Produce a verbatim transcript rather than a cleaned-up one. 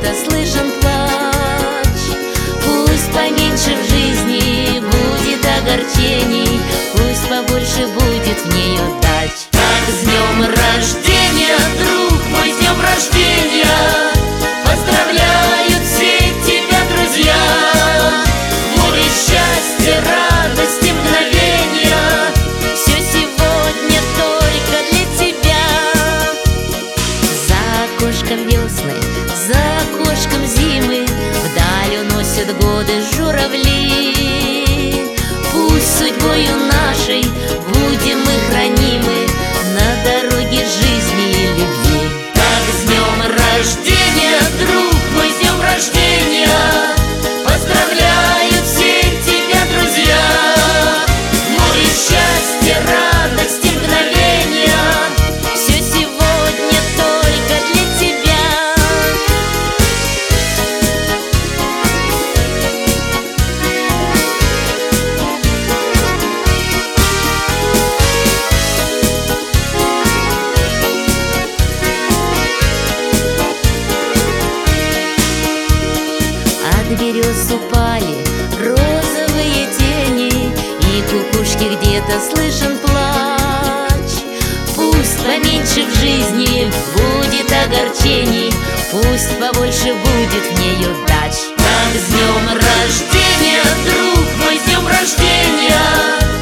где-то слышен плач. Пусть поменьше в жизни будет огорчений, пусть побольше будет в ней удач. Так, с днем рождения, друг мой, с днем рождения! Поздравляют все тебя друзья! Море счастья, радости, мгновения, все сегодня только для тебя. За окошком весны, за окошком зимы, вдаль уносят годы журавли. Пусть судьбою нашей будем мы хранимы на дороге жизни и любви. Так, с днем рождения, друг мой, с днем рождения! Поздравляют все тебя друзья! Море счастья, радости, мгновения, все сегодня только для тебя. От берез упали розовые тени, и кукушки где-то слышен плач. Пусть поменьше в жизни будет огорчений, пусть побольше будет в ней удач. Так, с днем рождения, друг мой, с днем рождения!